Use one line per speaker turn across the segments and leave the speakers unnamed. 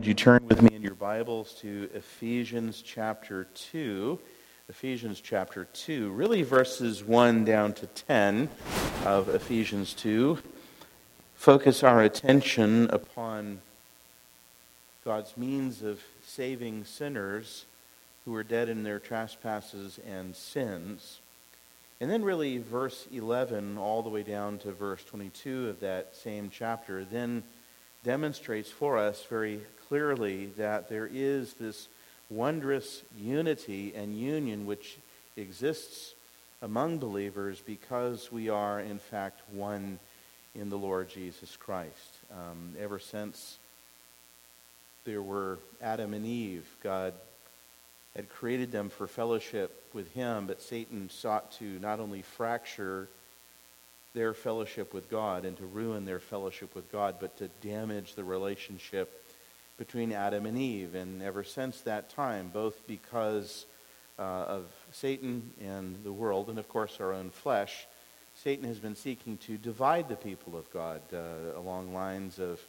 would you turn with me in your Bibles to Ephesians chapter 2. Ephesians chapter 2, really verses 1 down to 10 of Ephesians 2. Focus our attention upon God's means of saving sinners who are dead in their trespasses and sins. And then really verse 11 all the way down to verse 22 of that same chapter then demonstrates for us very clearly that there is this wondrous unity and union which exists among believers because we are in fact one in the Lord Jesus Christ. Ever since there were Adam and Eve, God had created them for fellowship with Him, but Satan sought to not only fracture their fellowship with God and to ruin their fellowship with God, but to damage the relationship between Adam and Eve. And ever since that time, both because of Satan and the world, and of course our own flesh, Satan has been seeking to divide the people of God along lines of,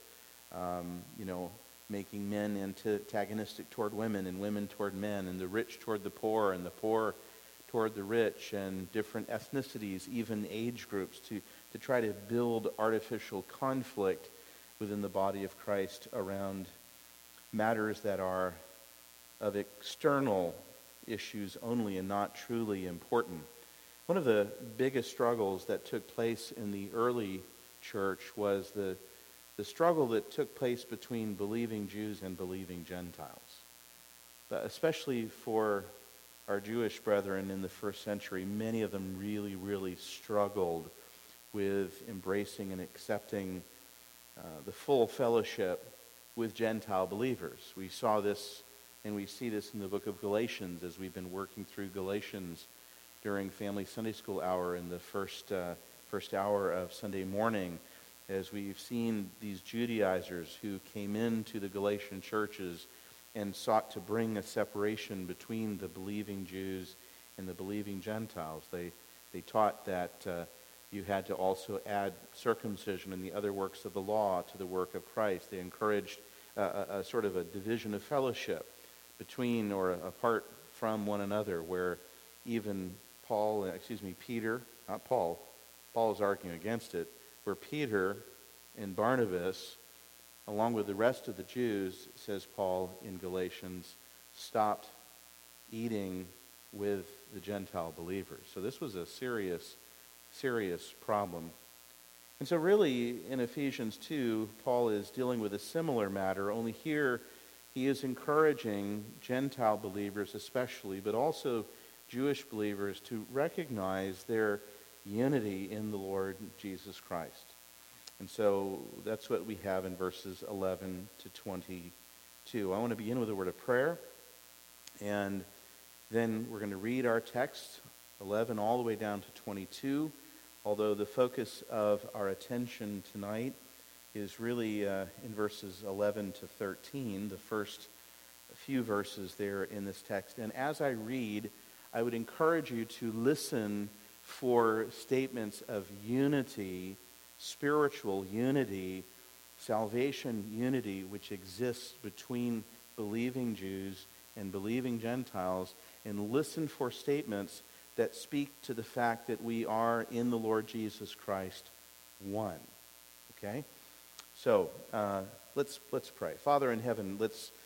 making men antagonistic toward women and women toward men, and the rich toward the poor and the poor toward the rich, and different ethnicities, even age groups, to try to build artificial conflict within the body of Christ around matters that are of external issues only and not truly important. One of the biggest struggles that took place in the early church was the struggle that took place between believing Jews and believing Gentiles. But especially for our Jewish brethren in the first century, many of them really, really struggled with embracing and accepting the full fellowship with Gentile believers. We saw this and we see this in the book of Galatians as we've been working through Galatians during Family Sunday School hour in the first hour of Sunday morning, as we've seen these Judaizers who came into the Galatian churches and sought to bring a separation between the believing Jews and the believing Gentiles. They taught that you had to also add circumcision and the other works of the law to the work of Christ. They encouraged a sort of a division of fellowship between or apart from one another, where even Peter, not Paul, Paul is arguing against it, where Peter and Barnabas, along with the rest of the Jews, says Paul in Galatians, stopped eating with the Gentile believers. So this was a serious, serious problem. And so really, in Ephesians 2, Paul is dealing with a similar matter, only here he is encouraging Gentile believers especially, but also Jewish believers to recognize their unity in the Lord Jesus Christ. And so that's what we have in verses 11 to 22. I want to begin with a word of prayer, and then we're going to read our text, 11 all the way down to 22, although the focus of our attention tonight is really in verses 11 to 13, the first few verses there in this text. And as I read, I would encourage you to listen for statements of unity, spiritual unity, salvation unity, which exists between believing Jews and believing Gentiles, and listen for statements that speak to the fact that we are in the Lord Jesus Christ one. Okay? So, let's pray. Father in heaven,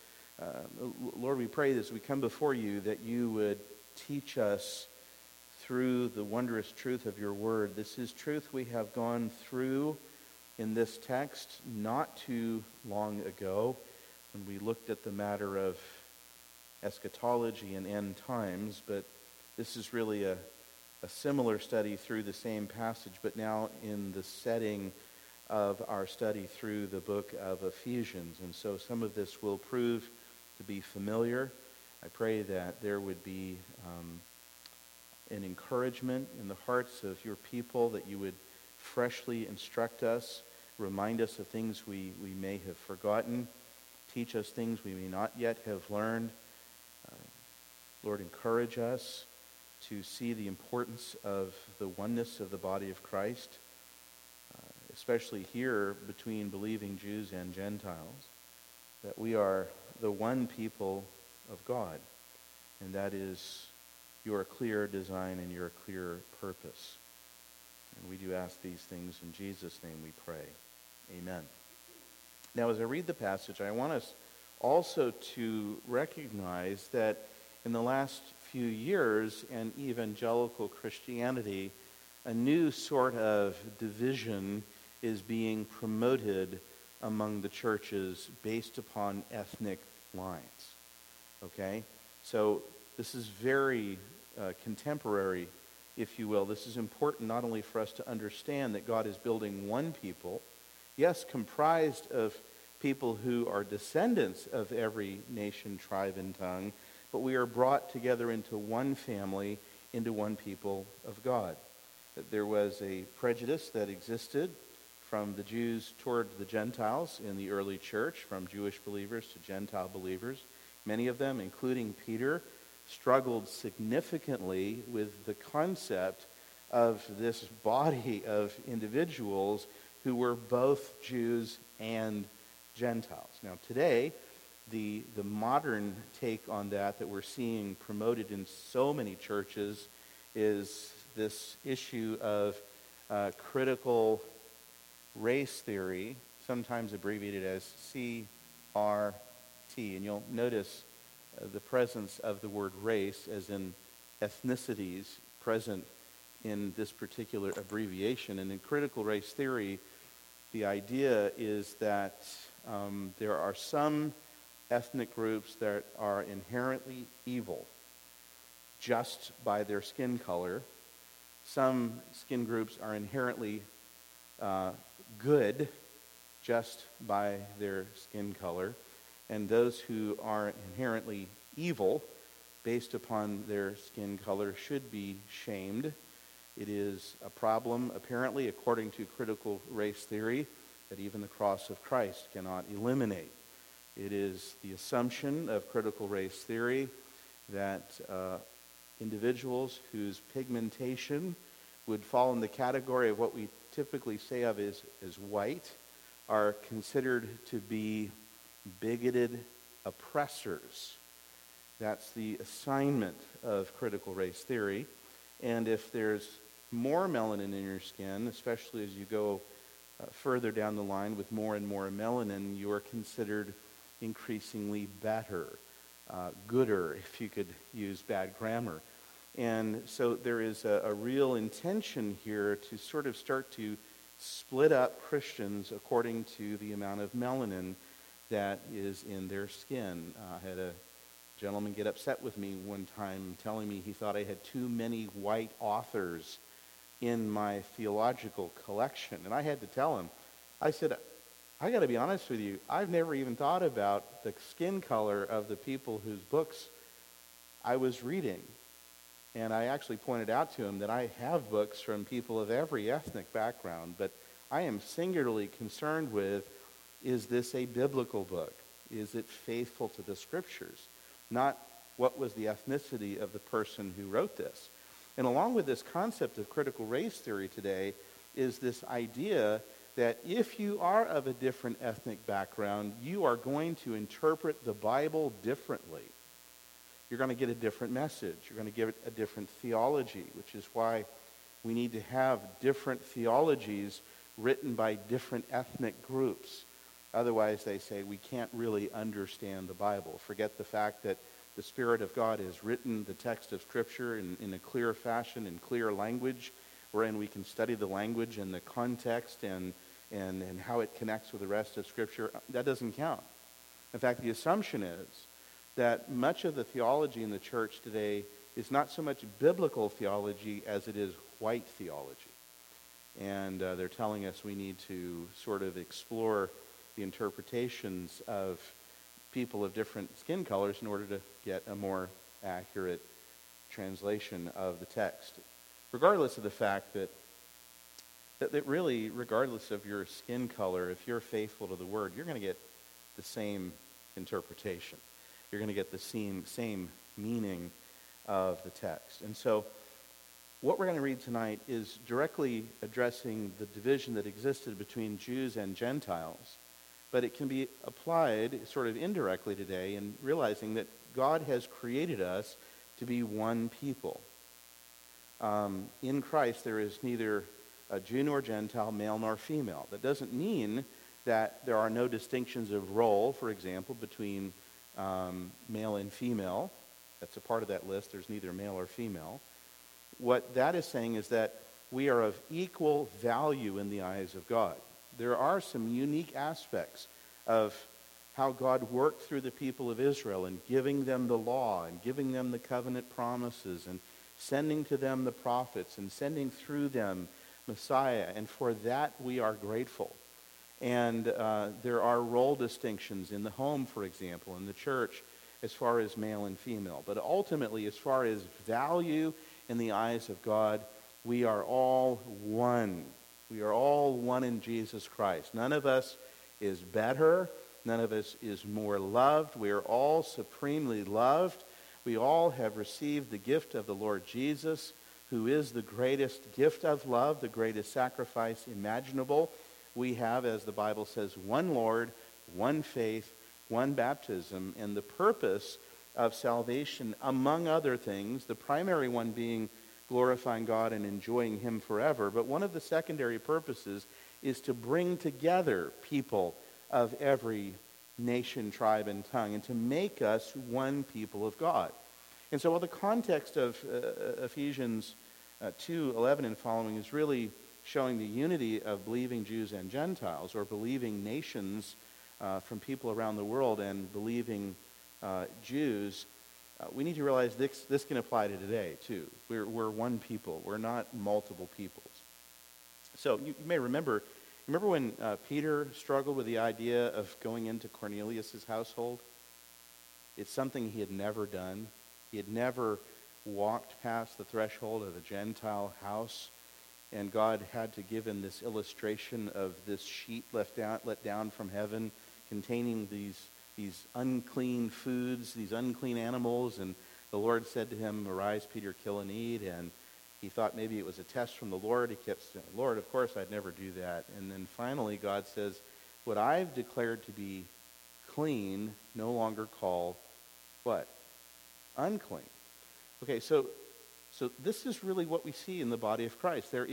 Lord, we pray as we come before you that you would teach us through the wondrous truth of your word. This is truth we have gone through in this text not too long ago when we looked at the matter of eschatology and end times, but this is really a similar study through the same passage, but now in the setting of our study through the book of Ephesians. And so some of this will prove to be familiar. I pray that there would be an encouragement in the hearts of your people, that you would freshly instruct us, remind us of things we may have forgotten, teach us things we may not yet have learned. Lord, encourage us to see the importance of the oneness of the body of Christ, especially here between believing Jews and Gentiles. that we are the one people of God, and that is your clear design and your clear purpose. And we do ask these things in Jesus' name we pray. Amen. Now, as I read the passage, I want us also to recognize that in the last few years in evangelical Christianity, a new sort of division is being promoted among the churches based upon ethnic lines. Okay? So this is very contemporary, if you will. This is important not only for us to understand that God is building one people, yes, comprised of people who are descendants of every nation, tribe, and tongue, but we are brought together into one family, into one people of God. That there was a prejudice that existed from the Jews toward the Gentiles in the early church, from Jewish believers to Gentile believers. Many of them, including Peter, struggled significantly with the concept of this body of individuals who were both Jews and Gentiles. Now today, the modern take on that we're seeing promoted in so many churches is this issue of critical race theory, sometimes abbreviated as CRT. And you'll notice the presence of the word race, as in ethnicities, present in this particular abbreviation. And in critical race theory, the idea is that there are some ethnic groups that are inherently evil just by their skin color. Some skin groups are inherently good just by their skin color. And those who are inherently evil based upon their skin color should be shamed. It is a problem, apparently, according to critical race theory, that even the cross of Christ cannot eliminate. It is the assumption of critical race theory that individuals whose pigmentation would fall in the category of what we typically say of as white are considered to be bigoted oppressors. That's the assignment of critical race theory. And if there's more melanin in your skin, especially as you go further down the line with more and more melanin, you are considered increasingly better, gooder, if you could use bad grammar. And so there is a real intention here to sort of start to split up Christians according to the amount of melanin that is in their skin. I had a gentleman get upset with me one time telling me he thought I had too many white authors in my theological collection. And I had to tell him, I said, I got to be honest with you, I've never even thought about the skin color of the people whose books I was reading. And I actually pointed out to him that I have books from people of every ethnic background, but I am singularly concerned with, is this a biblical book? Is it faithful to the scriptures? Not what was the ethnicity of the person who wrote this. And along with this concept of critical race theory today is this idea that if you are of a different ethnic background, you are going to interpret the Bible differently. You're going to get a different message. You're going to give it a different theology, which is why we need to have different theologies written by different ethnic groups. Otherwise, they say, we can't really understand the Bible. Forget the fact that the Spirit of God has written the text of Scripture in a clear fashion, in clear language, wherein we can study the language and the context and how it connects with the rest of Scripture. That doesn't count. In fact, the assumption is that much of the theology in the church today is not so much biblical theology as it is white theology. And they're telling us we need to sort of explore the interpretations of people of different skin colors in order to get a more accurate translation of the text. Regardless of the fact that really, regardless of your skin color, if you're faithful to the Word, you're going to get the same interpretation. You're going to get the same meaning of the text. And so what we're going to read tonight is directly addressing the division that existed between Jews and Gentiles but it can be applied sort of indirectly today in realizing that God has created us to be one people. In Christ, there is neither a Jew nor Gentile, male nor female. That doesn't mean that there are no distinctions of role, for example, between male and female. That's a part of that list. There's neither male or female. What that is saying is that we are of equal value in the eyes of God. There are some unique aspects of how God worked through the people of Israel and giving them the law and giving them the covenant promises and sending to them the prophets and sending through them Messiah. And for that we are grateful. And there are role distinctions in the home, for example, in the church, as far as male and female. But ultimately, as far as value in the eyes of God, we are all one. We are all one in Jesus Christ. None of us is better. None of us is more loved. We are all supremely loved. We all have received the gift of the Lord Jesus, who is the greatest gift of love, the greatest sacrifice imaginable. We have, as the Bible says, one Lord, one faith, one baptism, and the purpose of salvation, among other things, the primary one being glorifying God and enjoying Him forever. But one of the secondary purposes is to bring together people of every nation, tribe, and tongue, and to make us one people of God. And so while the context of Ephesians 2:11 and following is really showing the unity of believing Jews and Gentiles, or believing nations from people around the world and believing Jews, we need to realize this can apply to today too. We're one people. We're not multiple peoples. So you may remember when Peter struggled with the idea of going into Cornelius' household? It's something he had never done. He had never walked past the threshold of a Gentile house, and God had to give him this illustration of this sheet let down from heaven containing these unclean foods, these unclean animals, and the Lord said to him, "Arise, Peter, kill and eat." And he thought maybe it was a test from the Lord. He kept saying, "Lord, of course I'd never do that." And then finally God says, "What I've declared to be clean, no longer call what? Unclean." Okay, so this is really what we see in the body of Christ. There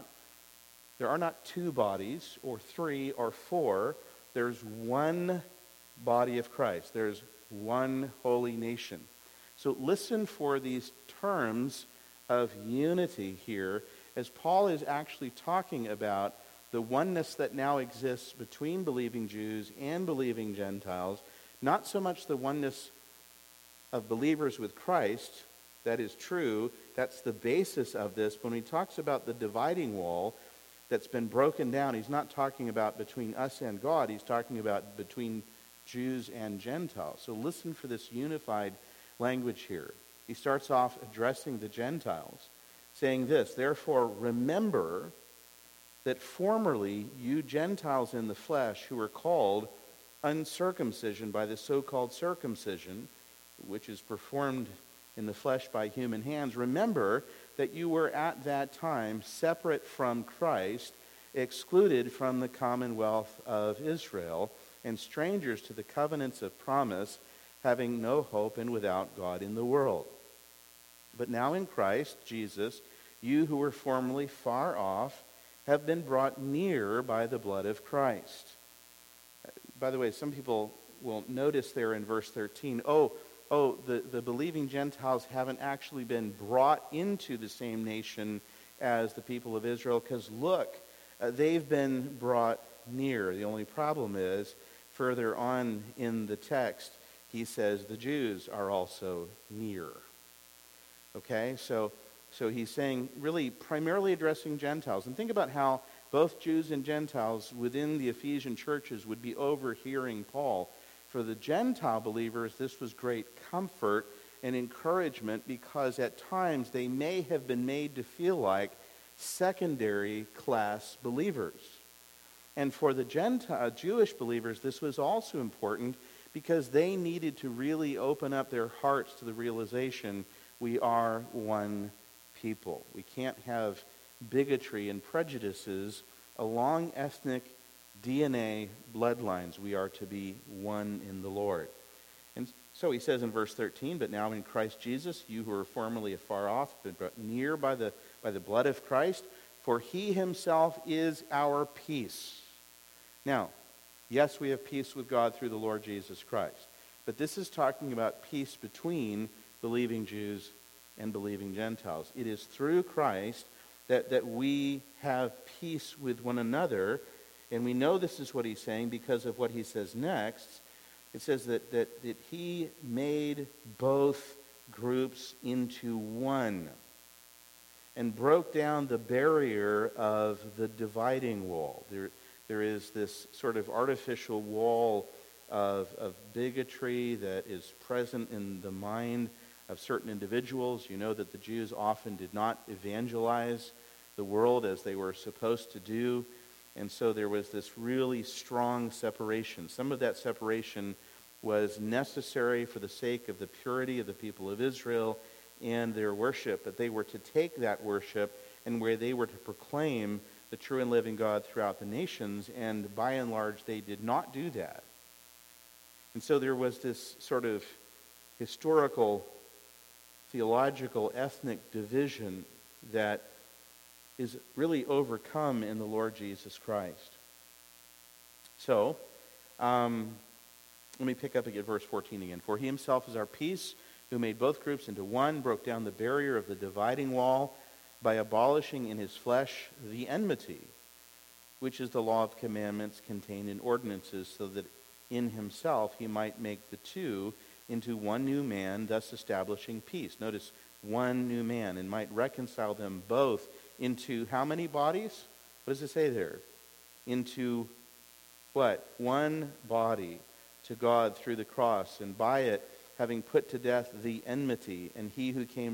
are not two bodies or three or four. There's one body of Christ. There's one holy nation. So listen for these terms of unity here, as Paul is actually talking about the oneness that now exists between believing Jews and believing Gentiles, not so much the oneness of believers with Christ. That is true. That's the basis of this. When he talks about the dividing wall that's been broken down, he's not talking about between us and God. He's talking about between Jews and Gentiles. So listen for this unified language here. He starts off addressing the Gentiles, saying this, "Therefore remember that formerly you Gentiles in the flesh who were called uncircumcision by the so-called circumcision, which is performed in the flesh by human hands, remember that you were at that time separate from Christ, excluded from the commonwealth of Israel, and strangers to the covenants of promise, having no hope and without God in the world. But now in Christ Jesus, you who were formerly far off have been brought near by the blood of Christ." By the way, some people will notice there in verse 13, the believing Gentiles haven't actually been brought into the same nation as the people of Israel, because look, they've been brought near. The only problem is, further on in the text, he says the Jews are also near. Okay, so he's saying, really primarily addressing Gentiles. And think about how both Jews and Gentiles within the Ephesian churches would be overhearing Paul. For the Gentile believers, this was great comfort and encouragement, because at times they may have been made to feel like secondary class believers. And for the Jewish believers, this was also important, because they needed to really open up their hearts to the realization we are one people. We can't have bigotry and prejudices along ethnic DNA bloodlines. We are to be one in the Lord. And so he says in verse 13, but now in Christ Jesus, you who were formerly afar off, have been brought near by the blood of Christ, for he himself is our peace. Now, yes, we have peace with God through the Lord Jesus Christ. But this is talking about peace between believing Jews and believing Gentiles. It is through Christ that we have peace with one another. And we know this is what he's saying because of what he says next. It says that he made both groups into one and broke down the barrier of the dividing wall. There is this sort of artificial wall of bigotry that is present in the mind of certain individuals. You know that the Jews often did not evangelize the world as they were supposed to do. And so there was this really strong separation. Some of that separation was necessary for the sake of the purity of the people of Israel and their worship. But they were to take that worship and where they were to proclaim the true and living God throughout the nations. And by and large, they did not do that. And so there was this sort of historical, theological, ethnic division that is really overcome in the Lord Jesus Christ. So, let me pick up again verse 14 again. For he himself is our peace, who made both groups into one, broke down the barrier of the dividing wall by abolishing in his flesh the enmity, which is the law of commandments contained in ordinances, so that in himself he might make the two into one new man, thus establishing peace. Notice, one new man, and might reconcile them both into how many bodies? What does it say there? Into what? One body to God through the cross, and by it having put to death the enmity. And he who came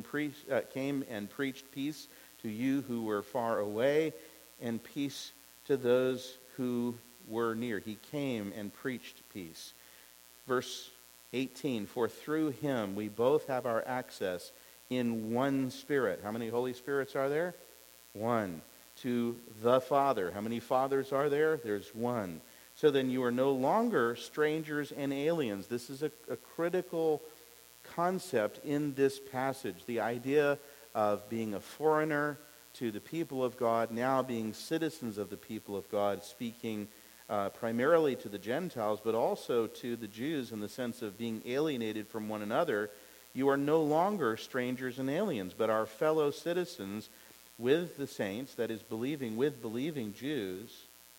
and preached peace to you who were far away, and peace to those who were near. He came and preached peace. Verse 18, for through him we both have our access in one Spirit. How many Holy Spirits are there? One. To the Father. How many fathers are there? There's one. So then you are no longer strangers and aliens. This is a critical concept in this passage. The idea of being a foreigner to the people of God, now being citizens of the people of God, speaking primarily to the Gentiles, but also to the Jews in the sense of being alienated from one another. You are no longer strangers and aliens, but are fellow citizens with the saints, that is, with believing Jews,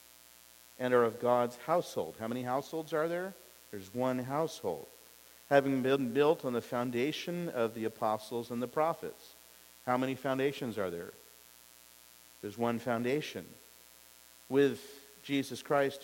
and are of God's household. How many households are there? There's one household. Having been built on the foundation of the apostles and the prophets. How many foundations are there? There's one foundation. With Jesus Christ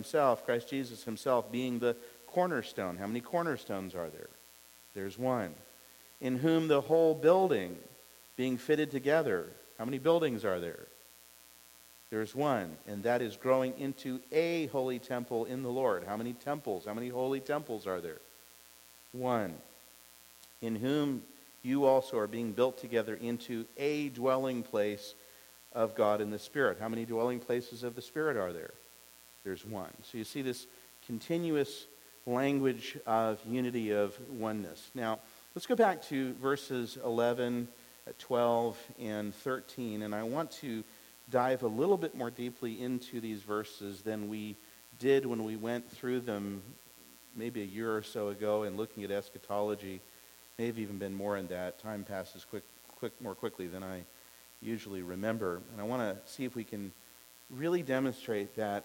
Jesus himself being the cornerstone. How many cornerstones are there? There's one. In whom the whole building being fitted together. How many buildings are there? There's one, and that is growing into a holy temple in the Lord. How many temples? How many holy temples are there? One. In whom you also are being built together into a dwelling place of God in the Spirit. How many dwelling places of the Spirit are there? There's one. So you see this continuous language of unity, of oneness. Now, let's go back to verses 11, 12, and 13, and I want to dive a little bit more deeply into these verses than we did when we went through them maybe a year or so ago and looking at eschatology. May have even been more in that. Time passes more quickly than I usually remember. And I want to see if we can really demonstrate that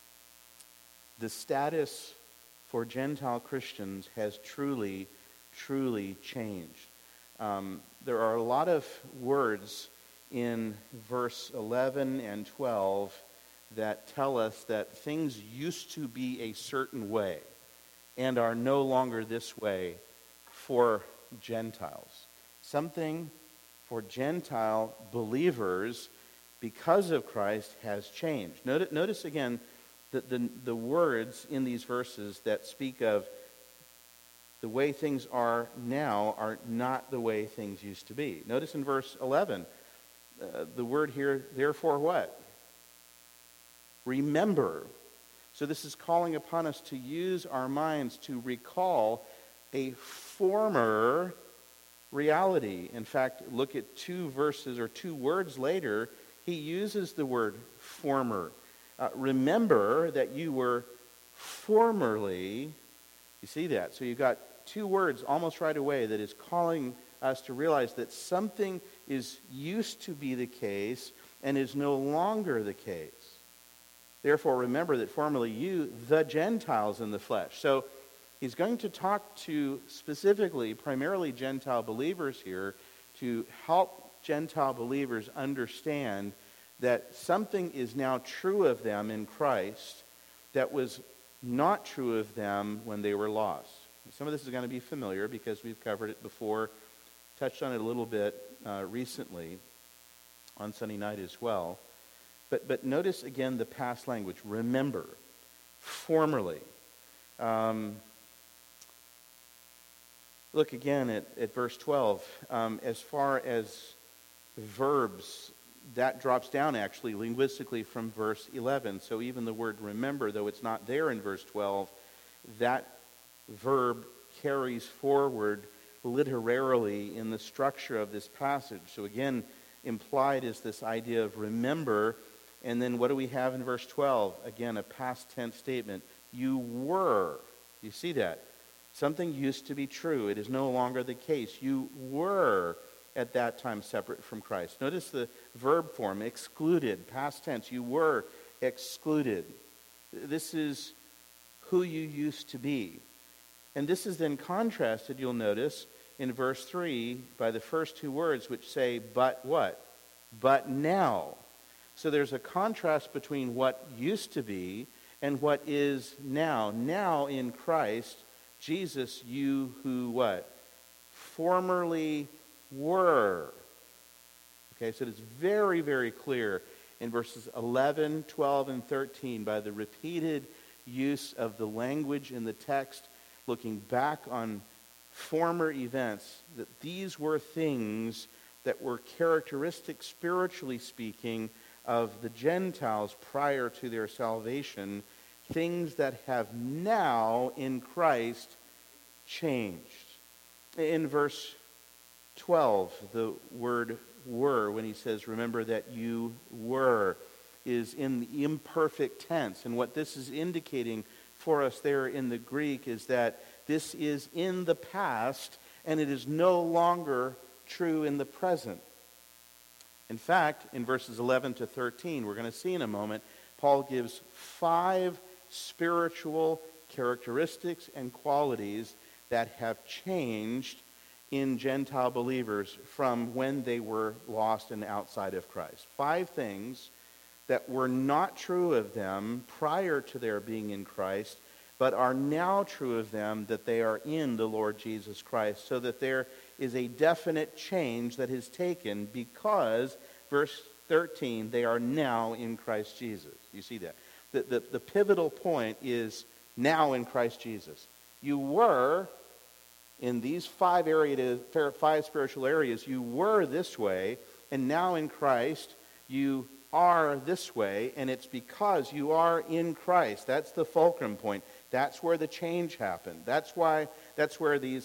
the status for Gentile Christians has truly, truly changed. There are a lot of words in verse 11 and 12 that tell us that things used to be a certain way and are no longer this way for Gentiles. Something for Gentile believers because of Christ has changed. Notice again that the words in these verses that speak of the way things are now are not the way things used to be. Notice in verse 11, the word here, therefore what? Remember. So this is calling upon us to use our minds to recall a former reality. In fact, look at 2 verses or 2 words later, he uses the word former. Remember that you were formerly, you see that? So you've got 2 words almost right away that is calling us to realize that something used to be the case and is no longer the case. Therefore, remember that formerly you, the Gentiles in the flesh. So he's going to talk to specifically, primarily Gentile believers here, to help Gentile believers understand that something is now true of them in Christ that was not true of them when they were lost. Some of this is going to be familiar because we've covered it before, touched on it a little bit recently on Sunday night as well. But notice again the past language. Remember, formerly. Look again at verse 12. As far as verbs, that drops down actually linguistically from verse 11. So even the word remember, though it's not there in verse 12, that verb carries forward literarily in the structure of this passage. So again, implied is this idea of remember. And then what do we have in verse 12? Again, a past tense statement. You were. You see that? Something used to be true. It is no longer the case. You were at that time separate from Christ. Notice the verb form, excluded, past tense. You were excluded. This is who you used to be. And this is then contrasted, you'll notice, in verse 3 by the first 2 words which say, but what? But now. So there's a contrast between what used to be and what is now. Now in Christ, Jesus, you who what? Formerly were. Okay, so it's very, very clear in verses 11, 12, and 13 by the repeated use of the language in the text, looking back on former events, that these were things that were characteristic, spiritually speaking, of the Gentiles prior to their salvation, things that have now in Christ changed. In verse 12, the word were, when he says, remember that you were, is in the imperfect tense. And what this is indicating for us there in the Greek is that this is in the past and it is no longer true in the present. In fact, in verses 11 to 13, we're going to see in a moment, Paul gives 5 spiritual characteristics and qualities that have changed in Gentile believers from when they were lost and outside of Christ. 5 things that were not true of them prior to their being in Christ, but are now true of them that they are in the Lord Jesus Christ, so that there is a definite change that is taken because, verse 13, they are now in Christ Jesus. You see that? The pivotal point is now in Christ Jesus. You were, in these 5 spiritual areas, you were this way, and now in Christ, you are this way, and it's because you are in Christ. That's the fulcrum point. That's where the change happened. That's where these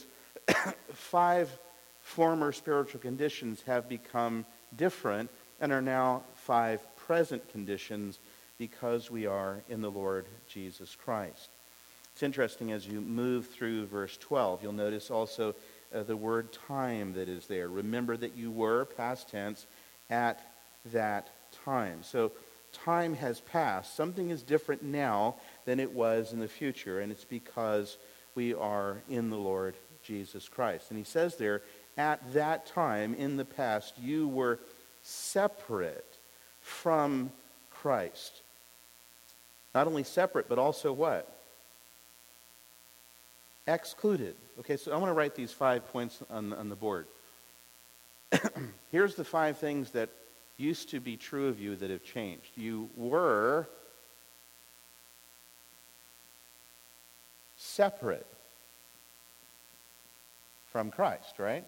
5 former spiritual conditions have become different and are now 5 present conditions because we are in the Lord Jesus Christ. It's interesting as you move through verse 12, you'll notice also the word time that is there. Remember that you were, past tense, at that time. So time has passed. Something is different now than it was in the future, and it's because we are in the Lord Jesus Christ. And he says there, at that time, in the past, you were separate from Christ. Not only separate, but also what? Excluded. Okay, so I want to write these 5 points on the board. Here's the 5 things that used to be true of you that have changed. You were separate from Christ, right?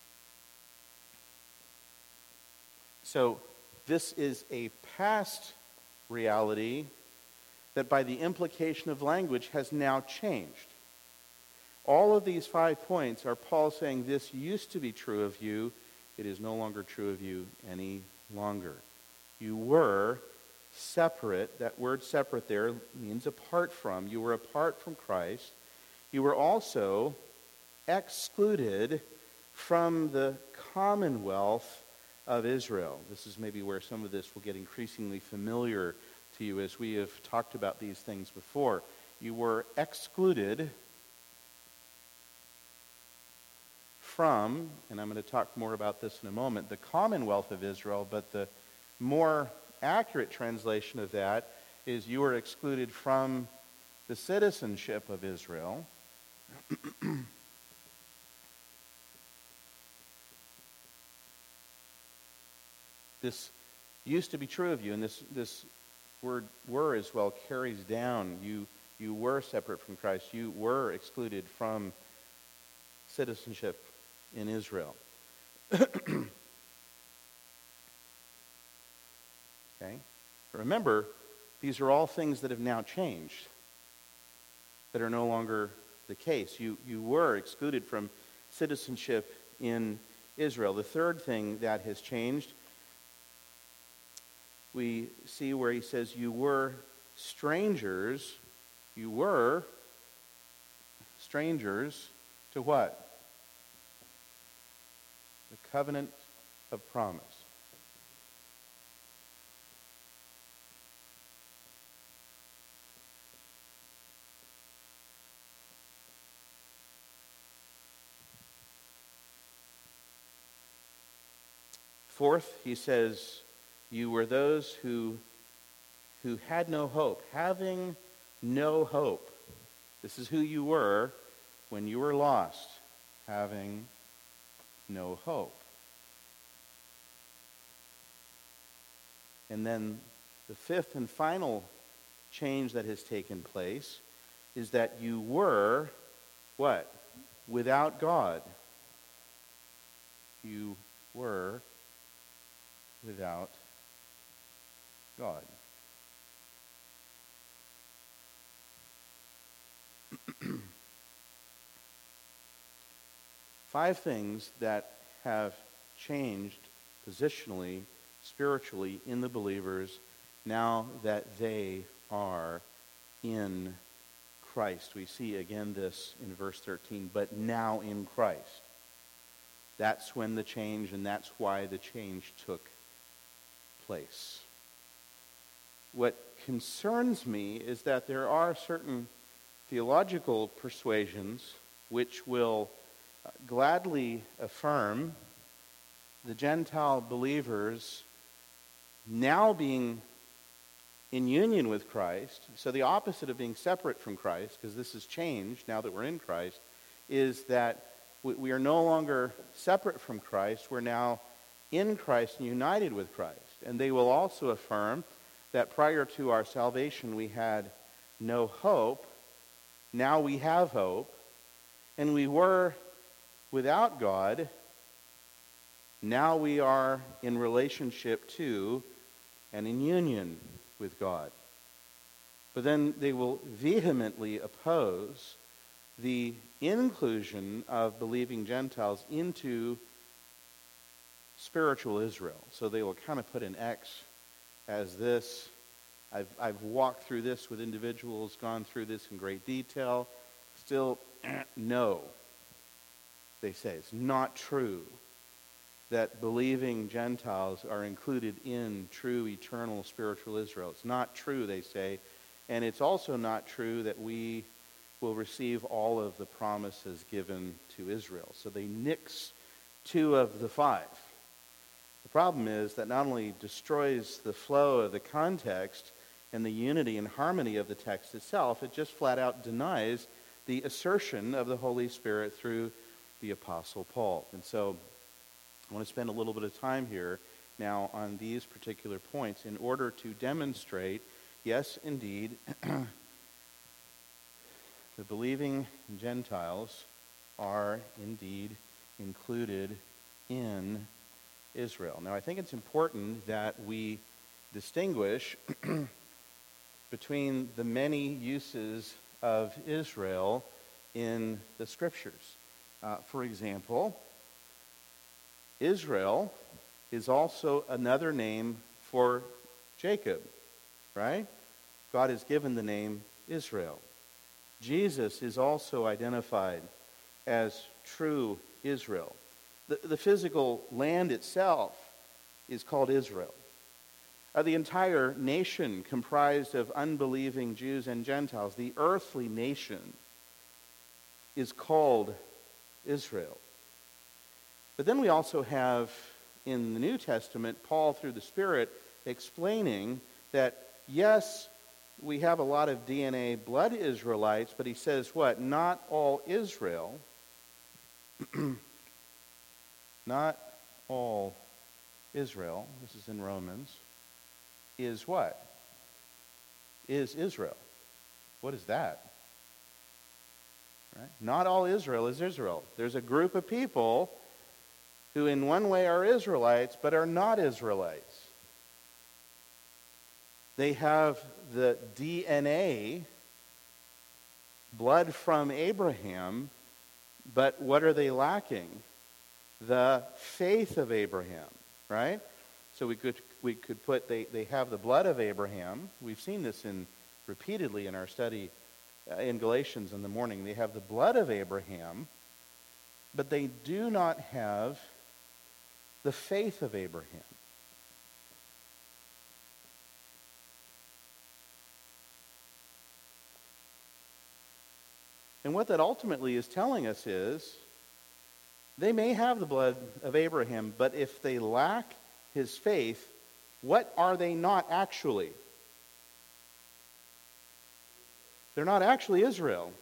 So this is a past reality that by the implication of language has now changed. All of these 5 points are Paul saying this used to be true of you. It is no longer true of you any longer. You were separate. That word separate there means apart from. You were apart from Christ. You were also excluded from the commonwealth of Israel. This is maybe where some of this will get increasingly familiar to you as we have talked about these things before. You were excluded from, and I'm going to talk more about this in a moment, the commonwealth of Israel, but the more accurate translation of that is you were excluded from the citizenship of Israel. This used to be true of you, and this word "were" as well carries down. You were separate from Christ. You were excluded from citizenship in Israel. Okay? Remember, these are all things that have now changed, that are no longer the case. You were excluded from citizenship in Israel. The third thing that has changed, we see where he says you were strangers. You were strangers to what? The covenant of promise. Fourth, he says, you were those who had no hope. Having no hope. This is who you were when you were lost. Having no hope. And then the fifth and final change that has taken place is that you were, what? Without God. You were without God. Five things that have changed positionally, spiritually in the believers now that they are in Christ. We see again this in verse 13, but now in Christ. That's when the change, and that's why the change took place. What concerns me is that there are certain theological persuasions which will gladly affirm the Gentile believers now being in union with Christ. So the opposite of being separate from Christ, because this has changed now that we're in Christ, is that we are no longer separate from Christ. We're now in Christ and united with Christ. And they will also affirm that prior to our salvation we had no hope. Now we have hope. And we were without God. Now we are in relationship to and in union with God. But then they will vehemently oppose the inclusion of believing Gentiles into spiritual Israel. So they will kind of put an X as this. I've walked through this with individuals, gone through this in great detail. Still, no. They say it's not true that believing Gentiles are included in true eternal spiritual Israel. It's not true, they say. And it's also not true that we will receive all of the promises given to Israel. So they nix 2 of the 5. The problem is that not only destroys the flow of the context and the unity and harmony of the text itself, it just flat out denies the assertion of the Holy Spirit through the Apostle Paul. And so I want to spend a little bit of time here now on these particular points in order to demonstrate, yes, indeed, the believing Gentiles are indeed included in Israel. Now, I think it's important that we distinguish between the many uses of Israel in the Scriptures. For example, Israel is also another name for Jacob, right? God has given the name Israel. Jesus is also identified as true Israel. The physical land itself is called Israel. The entire nation comprised of unbelieving Jews and Gentiles, the earthly nation, is called Israel. But then we also have in the New Testament, Paul through the Spirit explaining that, yes, we have a lot of DNA blood Israelites, but he says what? Not all Israel, not all Israel, this is in Romans, is what? Is Israel. What is that? Right? Not all Israel is Israel. There's a group of people who in one way are Israelites, but are not Israelites. They have the DNA, blood from Abraham, but what are they lacking? The faith of Abraham, right? So we could put, they have the blood of Abraham. We've seen this repeatedly in our study in Galatians in the morning. They have the blood of Abraham, but they do not have the faith of Abraham. And what that ultimately is telling us is, they may have the blood of Abraham, but if they lack his faith, what are they not actually? They're not actually Israel.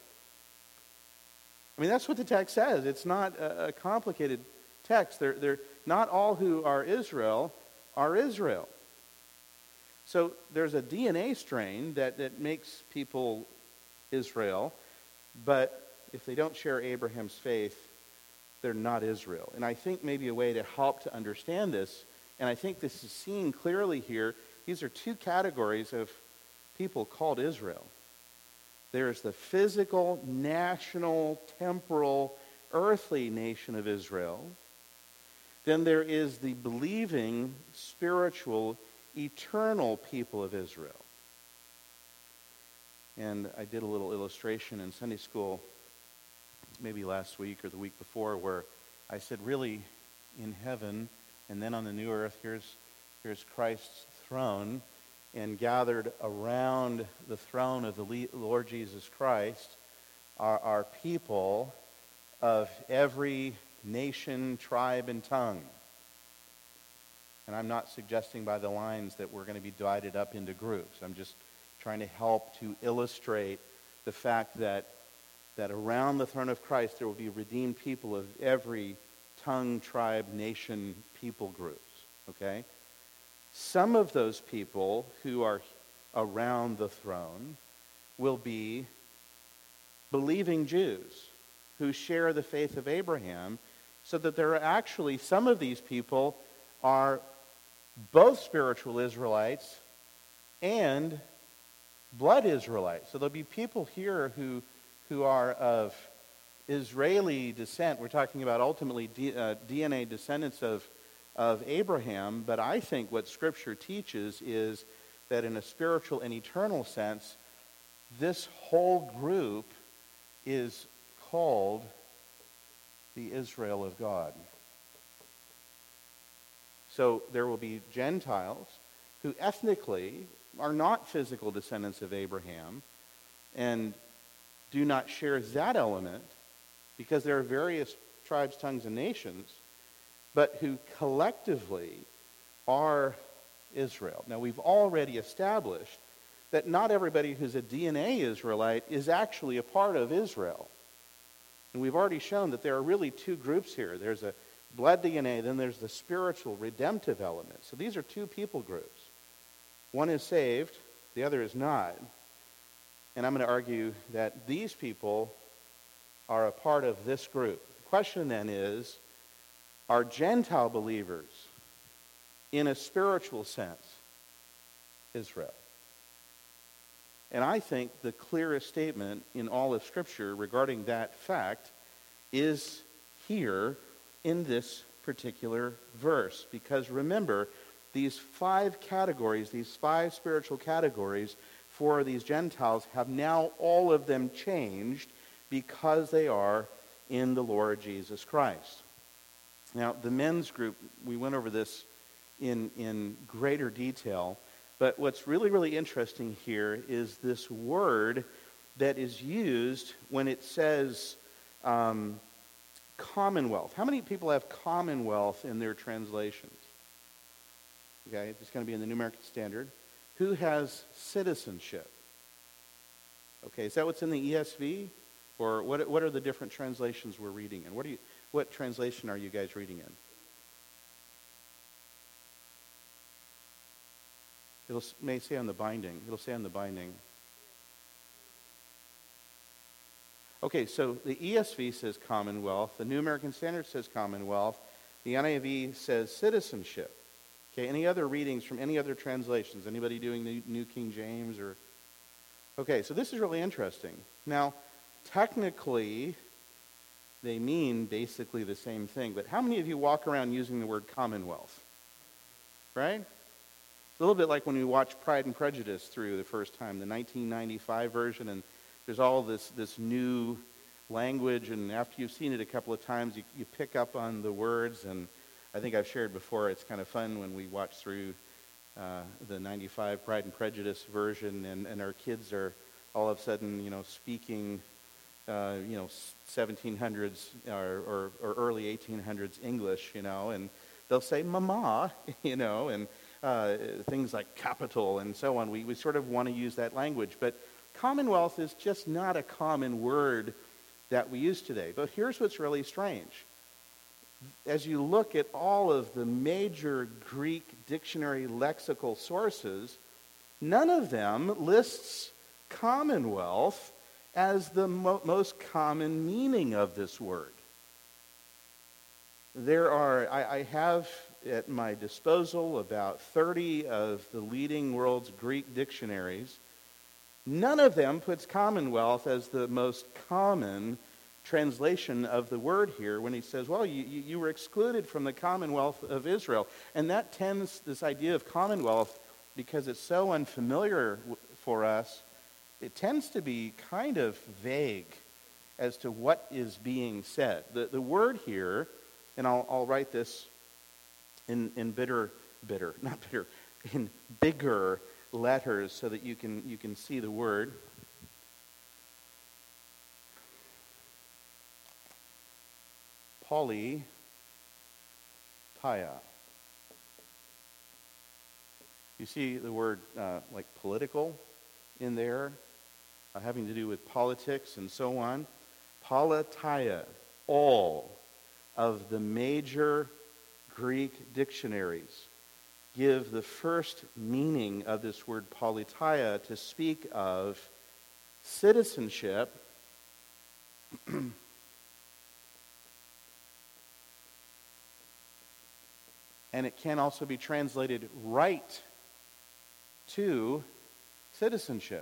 I mean, that's what the text says. It's not a complicated text. They're not all who are Israel are Israel. So there's a DNA strain that makes people Israel, but if they don't share Abraham's faith, they're not Israel. And I think maybe a way to help to understand this, and I think this is seen clearly here, these are two categories of people called Israel. There's the physical, national, temporal, earthly nation of Israel. Then there is the believing, spiritual, eternal people of Israel. And I did a little illustration in Sunday school, maybe last week or the week before, where I said, really, in heaven, and then on the new earth, here's Christ's throne, and gathered around the throne of the Lord Jesus Christ are people of every nation, tribe, and tongue. And I'm not suggesting by the lines that we're going to be divided up into groups. I'm just trying to help to illustrate the fact that around the throne of Christ there will be redeemed people of every tongue, tribe, nation, people groups. Okay? Some of those people who are around the throne will be believing Jews who share the faith of Abraham, so that there are actually some of these people are both spiritual Israelites and blood Israelites. So there'll be people here who are of Israeli descent. We're talking about ultimately DNA descendants of Abraham, but I think what Scripture teaches is that in a spiritual and eternal sense, this whole group is called the Israel of God. So there will be Gentiles who ethnically are not physical descendants of Abraham and do not share that element, because there are various tribes, tongues, and nations, but who collectively are Israel. Now, we've already established that not everybody who's a DNA Israelite is actually a part of Israel. And we've already shown that there are really two groups here. There's a blood DNA, then there's the spiritual redemptive element. So these are two people groups. One is saved, the other is not. And I'm going to argue that these people are a part of this group. The question then is, are Gentile believers, in a spiritual sense, Israel? And I think the clearest statement in all of Scripture regarding that fact is here in this particular verse. Because remember, these 5 categories, these 5 spiritual categories for these Gentiles have now all of them changed because they are in the Lord Jesus Christ. Now, the men's group, we went over this in greater detail, but what's really, really interesting here is this word that is used when it says commonwealth. How many people have commonwealth in their translations? Okay, it's going to be in the New American Standard. Who has citizenship? Okay, is that what's in the ESV? Or what are the different translations we're reading in? What translation are you guys reading in? May say on the binding. It'll say on the binding. Okay, so the ESV says commonwealth. The New American Standard says commonwealth. The NIV says citizenship. Okay, any other readings from any other translations? Anybody doing the New King James? Okay, so this is really interesting. Now, technically, they mean basically the same thing, but how many of you walk around using the word commonwealth? Right? It's a little bit like when we watched Pride and Prejudice through the first time, the 1995 version, and there's all this new language, and after you've seen it a couple of times, you pick up on the words, and I think I've shared before, it's kind of fun when we watch through the 95 Pride and Prejudice version, and our kids are all of a sudden, speaking, 1700s or early 1800s English, and they'll say "mama," and things like capital and so on. We sort of want to use that language, but commonwealth is just not a common word that we use today. But here's what's really strange. As you look at all of the major Greek dictionary lexical sources, none of them lists commonwealth as the most common meaning of this word. I have at my disposal about 30 of the leading world's Greek dictionaries. None of them puts commonwealth as the most common translation of the word here when he says, well, you were excluded from the commonwealth of Israel. And that tends, this idea of commonwealth, because it's so unfamiliar for us, it tends to be kind of vague as to what is being said. The word here, and I'll write this in bigger letters so that you can see the word. Politeia. You see the word like political in there, having to do with politics and so on. Politeia. All of the major Greek dictionaries give the first meaning of this word politeia to speak of citizenship and it can also be translated right to citizenship.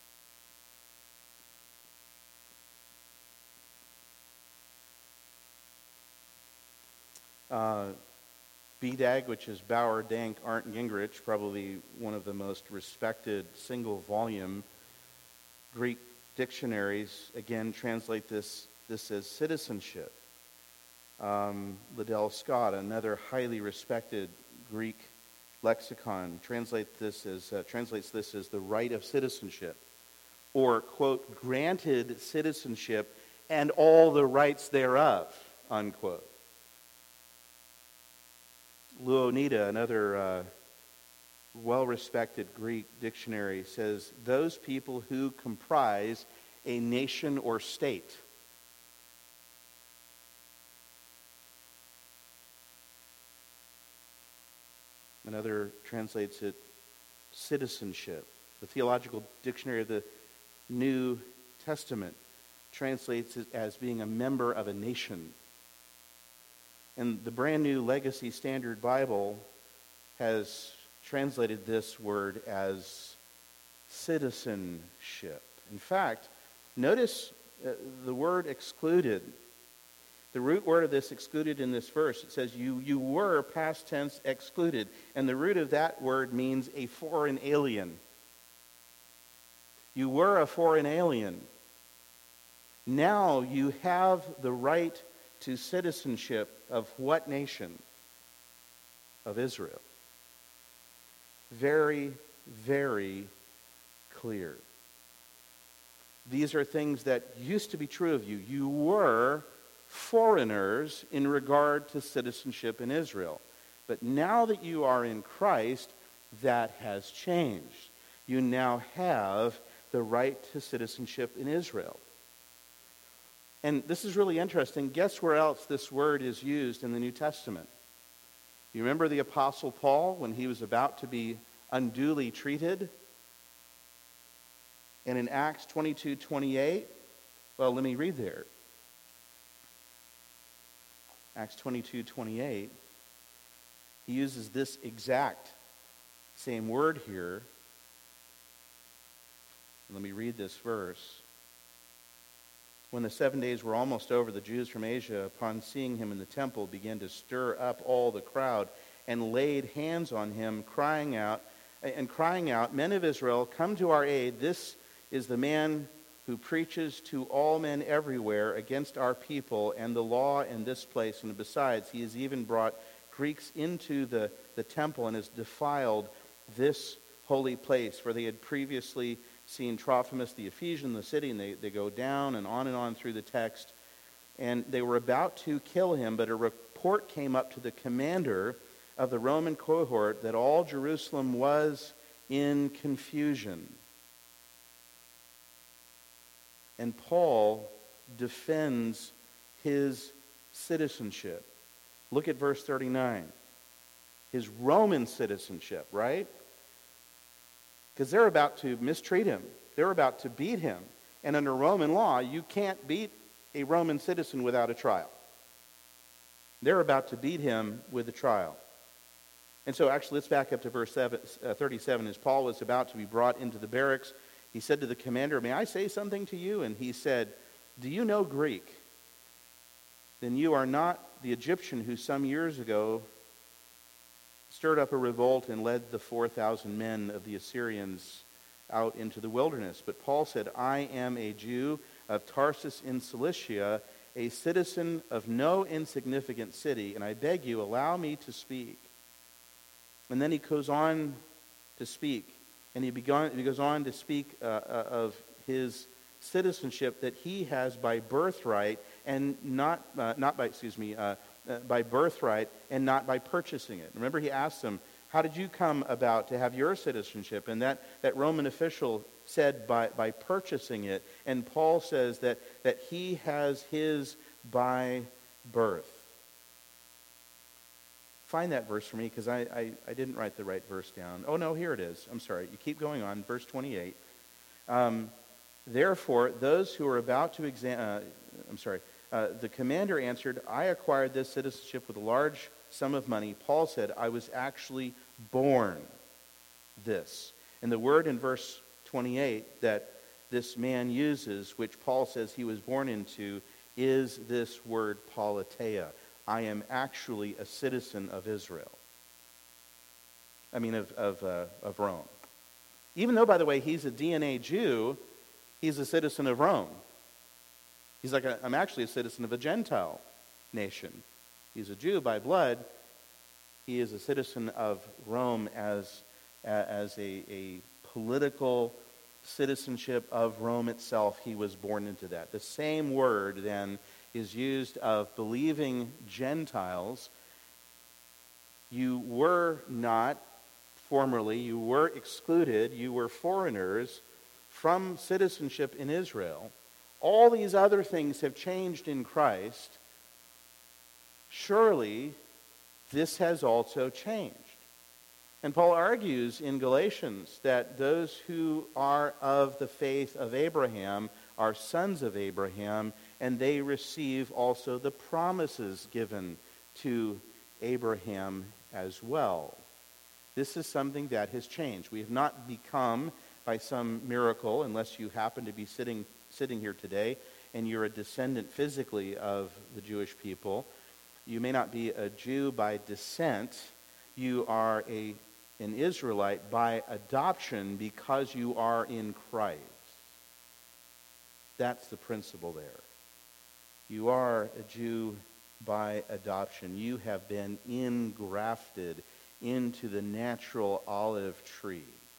BDAG, which is Bauer, Dank, Arndt, and Gingrich, probably one of the most respected single-volume Greek dictionaries, again, translate this as citizenship. Liddell Scott, another highly respected Greek lexicon, translates this as the right of citizenship, or, quote, granted citizenship and all the rights thereof, unquote. Louw-Nida, another well-respected Greek dictionary, says those people who comprise a nation or state. Another translates it citizenship. The Theological Dictionary of the New Testament translates it as being a member of a nation. And the brand new Legacy Standard Bible has translated this word as citizenship. In fact, notice the word excluded. The root word of this excluded in this verse, it says you were, past tense, excluded. And the root of that word means a foreign alien. You were a foreign alien. Now you have the right to citizenship of what nation? Of Israel. Very, very clear. These are things that used to be true of you. You were foreigners in regard to citizenship in Israel. But now that you are in Christ, that has changed. You now have the right to citizenship in Israel. And this is really interesting. Guess where else this word is used in the New Testament? You remember the Apostle Paul when he was about to be unduly treated? And in Acts 22:28, well, let me read there. Acts 22:28, he uses this exact same word here. Let me read this verse. When the 7 days were almost over, the Jews from Asia, upon seeing him in the temple, began to stir up all the crowd and laid hands on him, crying out, "Men of Israel, come to our aid. This is the man who preaches to all men everywhere against our people and the law in this place. And besides, he has even brought Greeks into the temple and has defiled this holy place." For they had previously seen Trophimus the Ephesian in the city, and they go down and on through the text. And they were about to kill him, but a report came up to the commander of the Roman cohort that all Jerusalem was in confusion. And Paul defends his citizenship. Look at verse 39. His Roman citizenship, right? Because they're about to mistreat him. They're about to beat him. And under Roman law, you can't beat a Roman citizen without a trial. They're about to beat him with a trial. And so actually, let's back up to verse 37. As Paul was about to be brought into the barracks, he said to the commander, "May I say something to you?" And he said, "Do you know Greek? Then you are not the Egyptian who some years ago stirred up a revolt and led the 4,000 men of the Assyrians out into the wilderness." But Paul said, "I am a Jew of Tarsus in Cilicia, a citizen of no insignificant city, and I beg you, allow me to speak." And then he goes on to speak, and he goes on to speak of his citizenship that he has by birthright and by birthright and not by purchasing it. Remember, he asked him, "How did you come about to have your citizenship?" And that Roman official said by purchasing it. And Paul says that he has his by birth. Find that verse for me, because I didn't write the right verse down. Oh, no, here it is. I'm sorry. You keep going on. Verse 28. Therefore, those who are about to the commander answered, "I acquired this citizenship with a large sum of money." Paul said, "I was actually born this." And the word in verse 28 that this man uses, which Paul says he was born into, is this word politeia. I am actually a citizen of Israel. I mean, of Rome. Even though, by the way, he's a DNA Jew, he's a citizen of Rome. He's like, I'm actually a citizen of a Gentile nation. He's a Jew by blood. He is a citizen of Rome as a political citizenship of Rome itself. He was born into that. The same word then is used of believing Gentiles. You were not formerly, you were excluded, you were foreigners from citizenship in Israel. All these other things have changed in Christ. Surely this has also changed. And Paul argues in Galatians that those who are of the faith of Abraham are sons of Abraham, and they receive also the promises given to Abraham as well. This is something that has changed. We have not become by some miracle, unless you happen to be sitting here today and you're a descendant physically of the Jewish people. You may not be a Jew by descent. You are an Israelite by adoption because you are in Christ. That's the principle there. You are a Jew by adoption. You have been engrafted into the natural olive tree.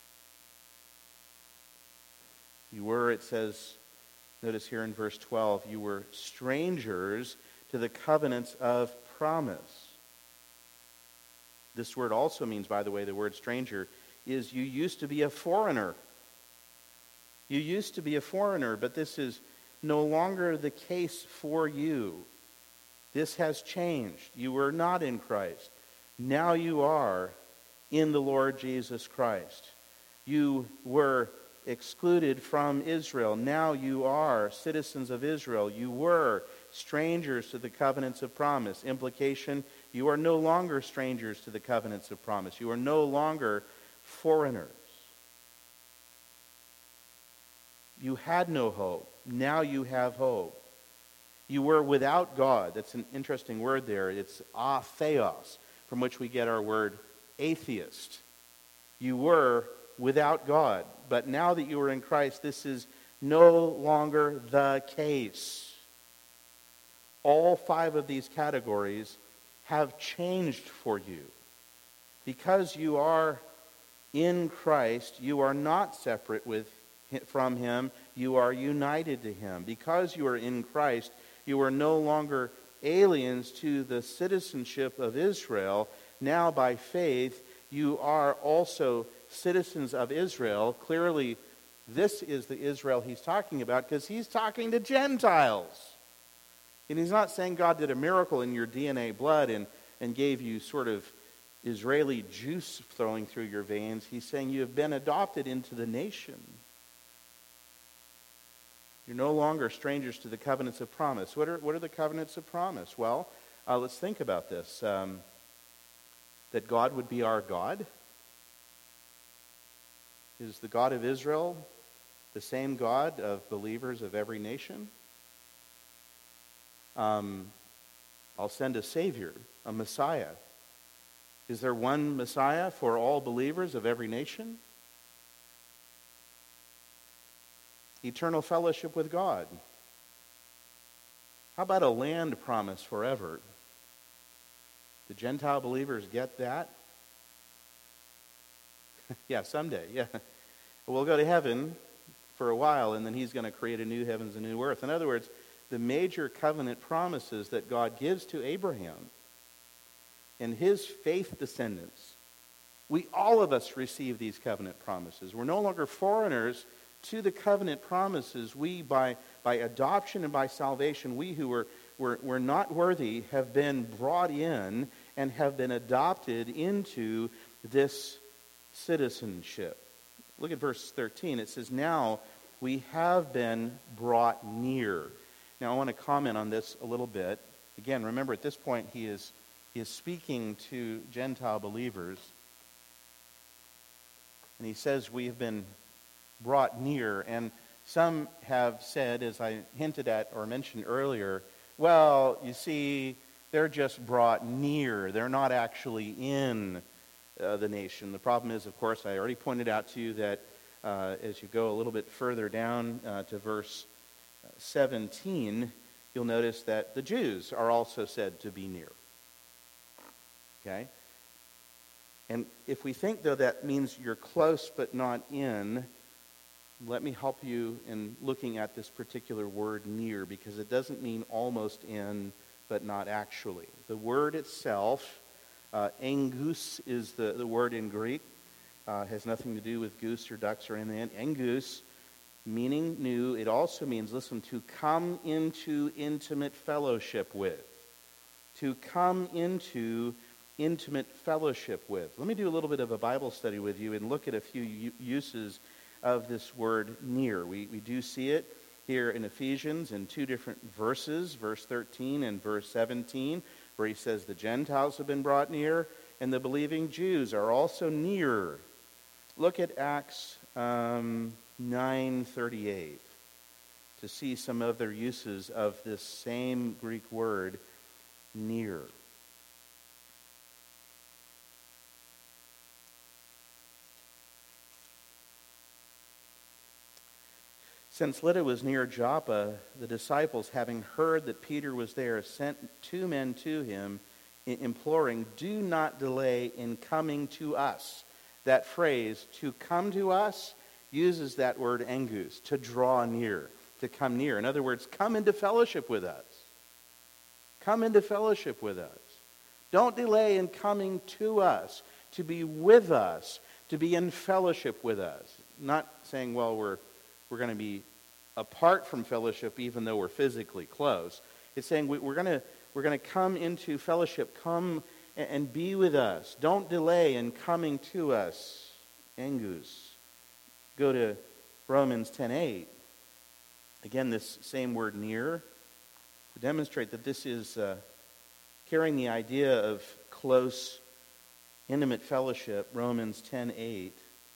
You were, it says, notice here in verse 12, you were strangers to the covenants of promise. This word also means, by the way, the word stranger, is you used to be a foreigner. You used to be a foreigner, but this is no longer the case for you. This has changed. You were not in Christ. Now you are in the Lord Jesus Christ. You were excluded from Israel. Now you are citizens of Israel. You were strangers to the covenants of promise. Implication, you are no longer strangers to the covenants of promise. You are no longer foreigners. You had no hope. Now you have hope. You were without God. That's an interesting word there. It's atheos, from which we get our word atheist. You were without God. But now that you are in Christ, this is no longer the case. All 5 of these categories have changed for you. Because you are in Christ, you are not separate from Him. You are united to Him. Because you are in Christ, you are no longer aliens to the citizenship of Israel. Now, by faith, you are also citizens of Israel. Clearly, this is the Israel he's talking about because he's talking to Gentiles. And he's not saying God did a miracle in your DNA blood and gave you sort of Israeli juice flowing through your veins. He's saying you have been adopted into the nation. You're no longer strangers to the covenants of promise. What are the covenants of promise? Well, let's think about this. That God would be our God. Is the God of Israel the same God of believers of every nation? I'll send a Savior, a Messiah. Is there one Messiah for all believers of every nation? Eternal fellowship with God. How about a land promise forever? The Gentile believers get that? Yeah, someday, yeah. We'll go to heaven for a while, and then He's going to create a new heavens and a new earth. In other words, the major covenant promises that God gives to Abraham and his faith descendants, all of us receive these covenant promises. We're no longer foreigners to the covenant promises. We, by adoption and by salvation, we who were not worthy have been brought in and have been adopted into this citizenship. Look at verse 13. It says, now we have been brought near. Now I want to comment on this a little bit. Again, remember at this point he is speaking to Gentile believers. And he says we have been brought near. And some have said, as I hinted at or mentioned earlier, well, you see, they're just brought near. They're not actually in the nation. The problem is, of course, I already pointed out to you that as you go a little bit further down to verse 17, you'll notice that the Jews are also said to be near. Okay? And if we think, though, that means you're close but not in, let me help you in looking at this particular word near, because it doesn't mean almost in but not actually. The word itself, engus is the word in Greek. Has nothing to do with goose or ducks or anything. Engus, meaning new. It also means, listen, to come into intimate fellowship with. To come into intimate fellowship with. Let me do a little bit of a Bible study with you and look at a few uses of this word near. We do see it here in Ephesians in 2 different verses, verse 13 and verse 17, where he says the Gentiles have been brought near and the believing Jews are also near. Look at Acts 938 to see some other uses of this same Greek word, near. Since Lydda was near Joppa, the disciples, having heard that Peter was there, sent 2 men to him, imploring, "Do not delay in coming to us." That phrase, "to come to us," uses that word engus, to draw near, to come near. In other words, come into fellowship with us. Come into fellowship with us. Don't delay in coming to us, to be with us, to be in fellowship with us. Not saying, well, we're going to be apart from fellowship even though we're physically close. It's saying we're going to come into fellowship. Come and be with us. Don't delay in coming to us. Engus. Go to Romans 10:8. Again, this same word, near, to demonstrate that this is carrying the idea of close, intimate fellowship. Romans 10:8.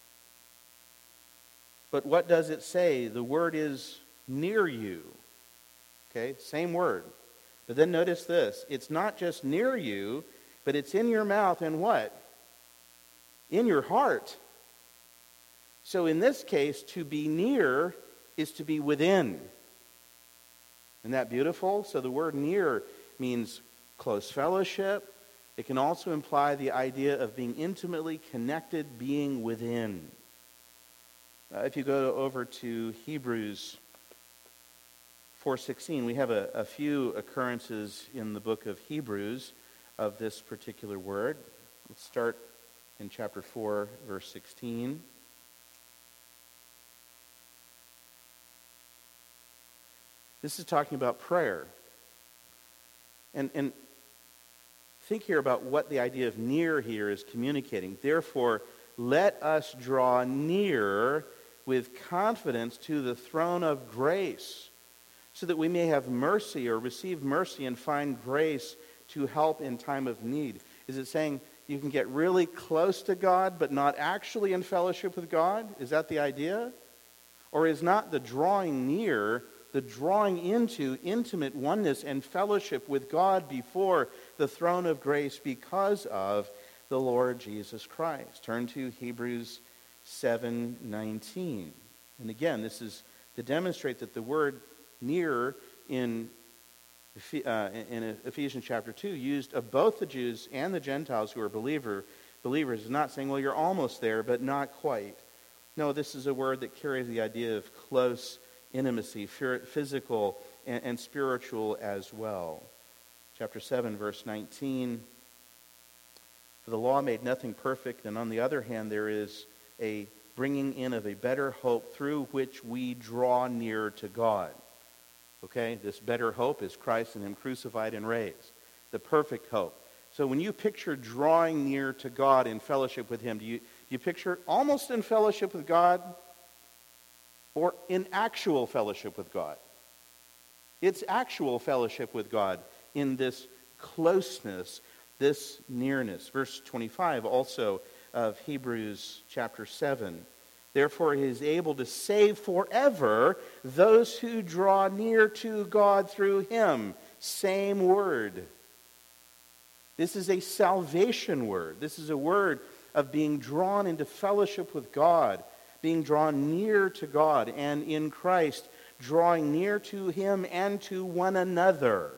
But what does it say? The word is near you. Okay, same word. But then notice this. It's not just near you, but it's in your mouth and what? In your heart. So in this case, to be near is to be within. Isn't that beautiful? So the word near means close fellowship. It can also imply the idea of being intimately connected, being within. If you go over to Hebrews 4:16, we have a few occurrences in the book of Hebrews of this particular word. Let's start in chapter 4, verse 16. This is talking about prayer. And think here about what the idea of near here is communicating. Therefore, let us draw near with confidence to the throne of grace, so that we may have mercy or receive mercy and find grace to help in time of need. Is it saying you can get really close to God but not actually in fellowship with God? Is that the idea? Or is not the drawing near the drawing into intimate oneness and fellowship with God before the throne of grace because of the Lord Jesus Christ? Turn to Hebrews 7:19. And again, this is to demonstrate that the word near in Ephesians chapter 2 used of both the Jews and the Gentiles who are believers is not saying, well, you're almost there, but not quite. No, this is a word that carries the idea of close intimacy, physical and spiritual as well. Chapter 7, verse 19. For the law made nothing perfect, and on the other hand, there is a bringing in of a better hope through which we draw near to God. Okay, this better hope is Christ and Him crucified and raised. The perfect hope. So when you picture drawing near to God in fellowship with Him, do you picture almost in fellowship with God or in actual fellowship with God? It's actual fellowship with God in this closeness, this nearness. Verse 25 also of Hebrews chapter 7. Therefore He is able to save forever those who draw near to God through Him. Same word. This is a salvation word. This is a word of being drawn into fellowship with God, being drawn near to God, and in Christ drawing near to Him and to one another.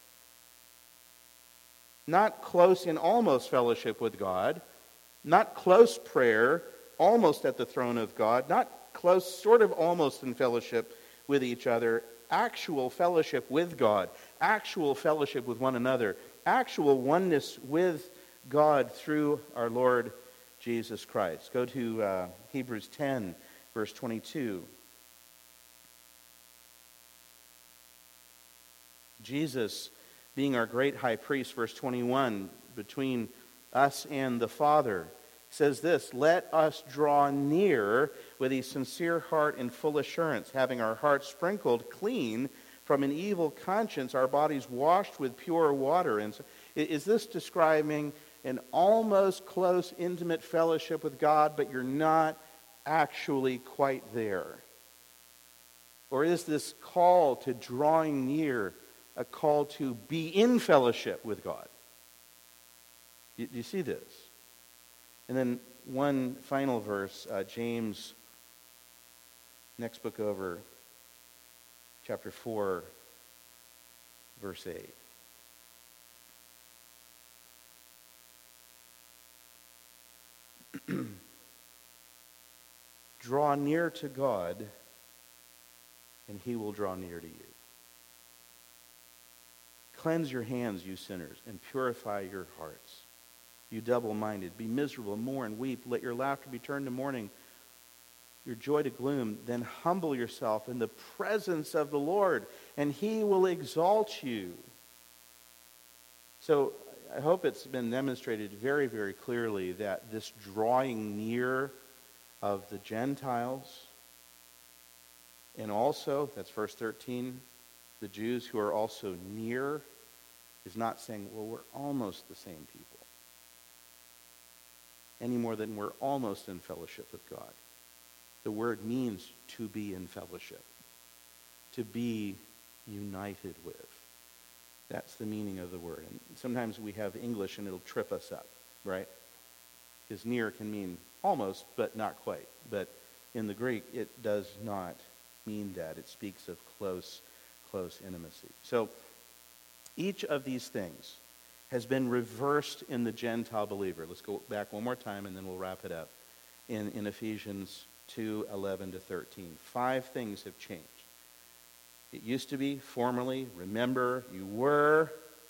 Not close in almost fellowship with God, not close prayer, almost at the throne of God, not close, sort of almost in fellowship with each other, actual fellowship with God, actual fellowship with one another, actual oneness with God through our Lord Jesus Christ. Go to Hebrews 10, verse 22. Jesus, being our great high priest, verse 21, between us and the Father, says this, let us draw near with a sincere heart and full assurance, having our hearts sprinkled clean from an evil conscience, our bodies washed with pure water. And so, is this describing an almost close, intimate fellowship with God, but you're not actually quite there? Or is this call to drawing near a call to be in fellowship with God? Do you see this? And then one final verse, James, next book over, chapter 4, verse 8. Draw near to God, and he will draw near to you. Cleanse your hands, you sinners, and purify your hearts, you double-minded. Be miserable, mourn, weep. Let your laughter be turned to mourning, your joy to gloom. Then humble yourself in the presence of the Lord, and he will exalt you. So I hope it's been demonstrated very, very clearly that this drawing near of the Gentiles, and also, that's verse 13, the Jews who are also near, is not saying, well, we're almost the same people, any more than we're almost in fellowship with God. The word means to be in fellowship, to be united with. That's the meaning of the word. And sometimes we have English and it'll trip us up, right? Because near can mean almost, but not quite. But in the Greek, it does not mean that. It speaks of close intimacy. So each of these things has been reversed in the Gentile believer. Let's go back one more time and then we'll wrap it up. In Ephesians 2:11-13. 5 things have changed. It used to be, formerly, remember, you were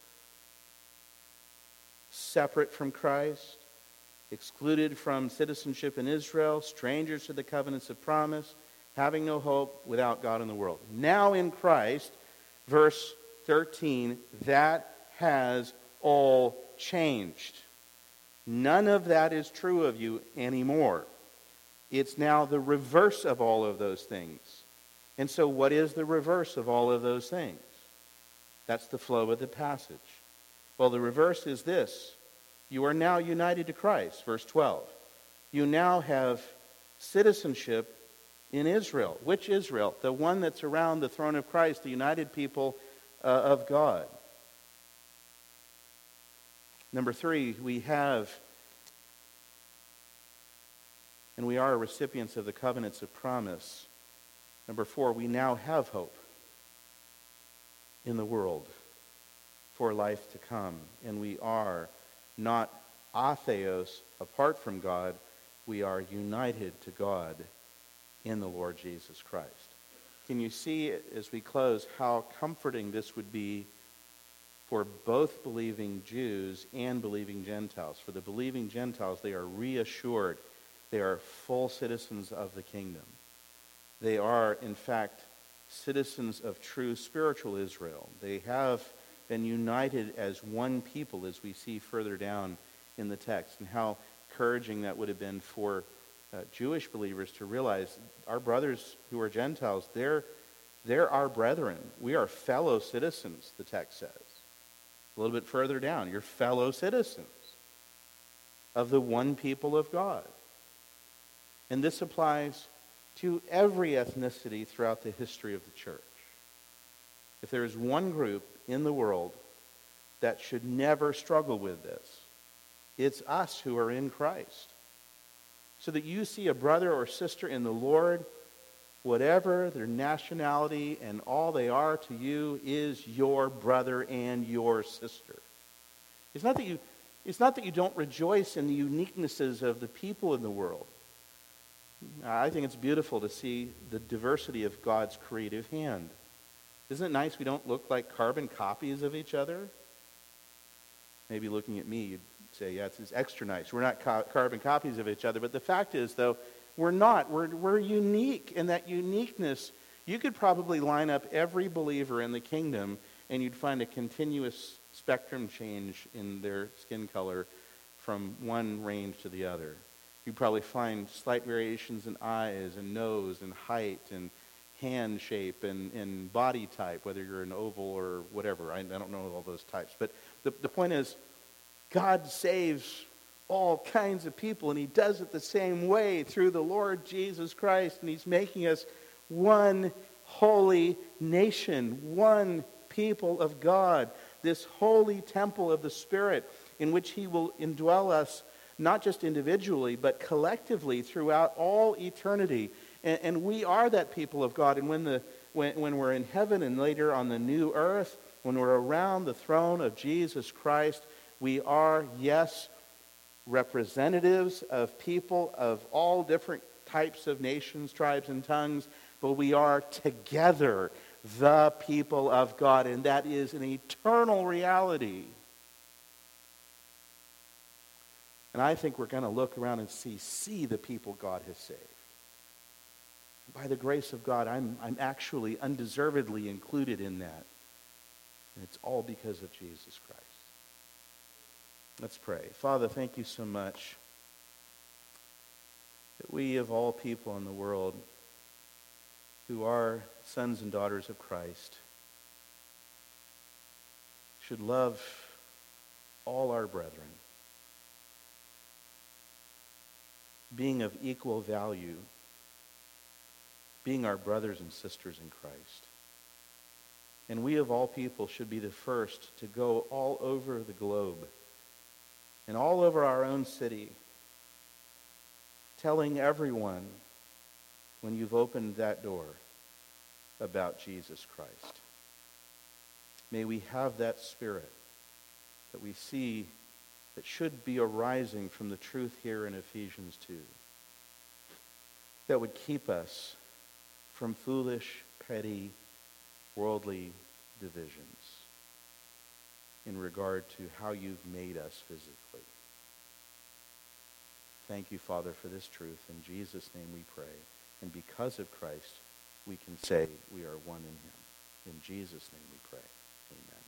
separate from Christ, excluded from citizenship in Israel, strangers to the covenants of promise, having no hope, without God in the world. Now in Christ, verse 13, that has all changed. None of that is true of you anymore. It's now the reverse of all of those things. And so what is the reverse of all of those things? That's the flow of the passage. Well, the reverse is this. You are now united to Christ, verse 12. You now have citizenship in Israel. Which Israel? The one that's around the throne of Christ, the united people of God. Number 3, we have, and we are recipients of the covenants of promise. Number 4, we now have hope in the world for life to come. And we are not atheos, apart from God. We are united to God in the Lord Jesus Christ. Can you see, as we close, how comforting this would be for both believing Jews and believing Gentiles? For the believing Gentiles, they are reassured they are full citizens of the kingdom. They are, in fact, citizens of true spiritual Israel. They have been united as one people, as we see further down in the text, and how encouraging that would have been for Jewish believers to realize our brothers who are Gentiles, they're our brethren. We are fellow citizens, the text says. A little bit further down, you're fellow citizens of the one people of God. And this applies to every ethnicity throughout the history of the church. If there is one group in the world that should never struggle with this, it's us who are in Christ. So that you see a brother or sister in the Lord, whatever their nationality and all they are to you is your brother and your sister. It's not that you don't rejoice in the uniquenesses of the people in the world. I think it's beautiful to see the diversity of God's creative hand. Isn't it nice we don't look like carbon copies of each other? Maybe looking at me, you'd say, yeah, it's extra nice. We're not carbon copies of each other. But the fact is, though, we're not. We're unique. And that uniqueness, you could probably line up every believer in the kingdom and you'd find a continuous spectrum change in their skin color from one range to the other. You'd probably find slight variations in eyes and nose and height and hand shape and body type, whether you're an oval or whatever. I don't know all those types. But the point is, God saves all kinds of people, and he does it the same way through the Lord Jesus Christ, and he's making us one holy nation, one people of God, this holy temple of the Spirit in which he will indwell us not just individually, but collectively throughout all eternity. And we are that people of God. And when we're in heaven and later on the new earth, when we're around the throne of Jesus Christ, we are, yes, representatives of people of all different types of nations, tribes, and tongues, but we are together the people of God, and that is an eternal reality. And I think we're going to look around and see the people God has saved. By the grace of God, I'm actually undeservedly included in that. And it's all because of Jesus Christ. Let's pray. Father, thank you so much that we of all people in the world who are sons and daughters of Christ should love all our brethren, being of equal value, being our brothers and sisters in Christ. And we of all people should be the first to go all over the globe and all over our own city, telling everyone when you've opened that door about Jesus Christ. May we have that spirit that we see that should be arising from the truth here in Ephesians 2, that would keep us from foolish, petty, worldly divisions in regard to how you've made us physically. Thank you, Father, for this truth. In Jesus' name we pray. And because of Christ, we can say we are one in him. In Jesus' name we pray.